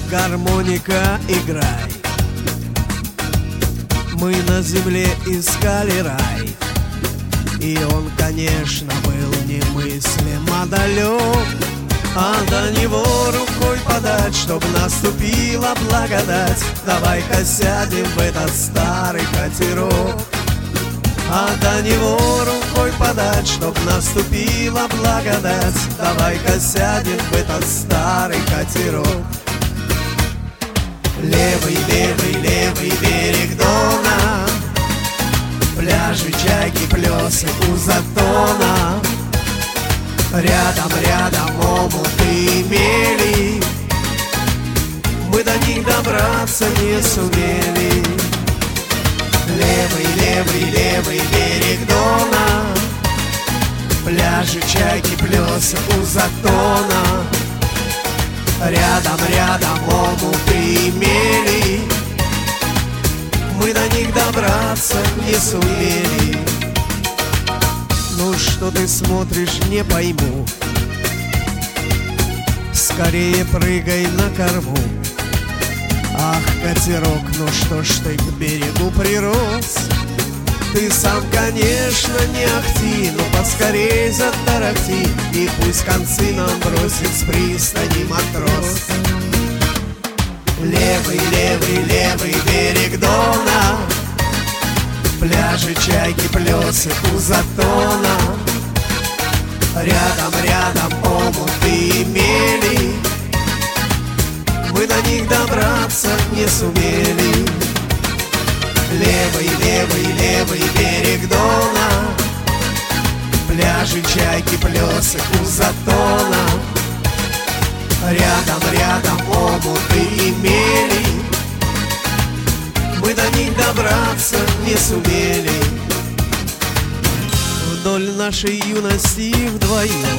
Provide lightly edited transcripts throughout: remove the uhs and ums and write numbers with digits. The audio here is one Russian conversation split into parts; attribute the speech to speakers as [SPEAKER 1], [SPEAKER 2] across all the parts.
[SPEAKER 1] гармоника, играй. Мы на земле искали рай, и он, конечно, был немыслимо далек. А до него рукой подать, чтоб наступила благодать. Давай-ка сядем в этот старый катерок. А до него рукой подать, чтоб наступила благодать. Давай-ка сядем в этот старый катерок. Левый, левый, левый берег Дона, пляжи, чайки, плесы у затона. Рядом, рядом омуты и мели, мы до них добраться не сумели. Левый, левый, левый берег Дона, пляжи, чайки, плесы у затона. Рядом, рядом омуты и мели, мы до них добраться не сумели. Ну что ты смотришь, не пойму, скорее прыгай на корму. Ах, катерок, ну что ж ты к берегу прирос? Ты сам, конечно, не ахти, но поскорей затарахти, и пусть концы нам бросит с пристани матрос. Левый, левый, левый берег Дона, пляжи, чайки, плесы у затона. Рядом, рядом омуты и мели, мы до них добраться не сумели. Левый, левый, левый берег Дона, пляжи, чайки, плесы у затона. Рядом, рядом омуты и мели, мы до них добраться не сумели. Вдоль нашей юности вдвоем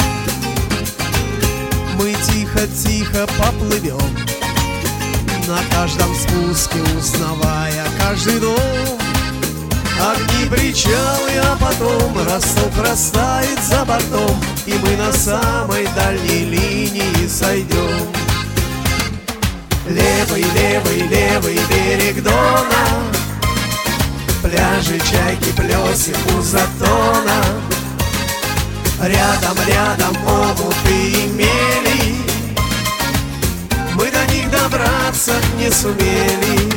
[SPEAKER 1] мы тихо-тихо поплывем, на каждом спуске узнавая каждый дом. Огни, причалы, а потом Ростов растает за бортом, и мы на самой дальней линии сойдем. Левый, левый, левый берег Дона, пляжи, чайки, плесы у затона. Рядом, рядом омуты и мели, мы до них добраться не сумели.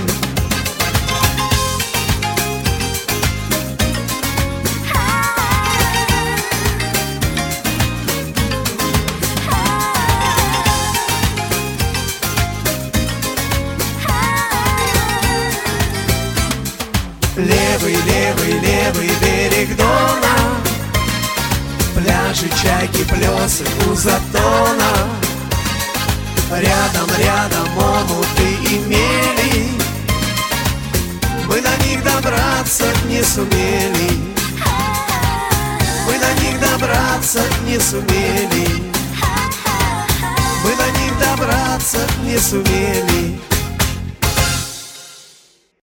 [SPEAKER 1] Левый, левый, левый берег Дона, пляжи, чайки, плесы у затона. Рядом, рядом омуты и мели, мы до них добраться не сумели. Мы до них добраться не сумели. Мы до них добраться не сумели.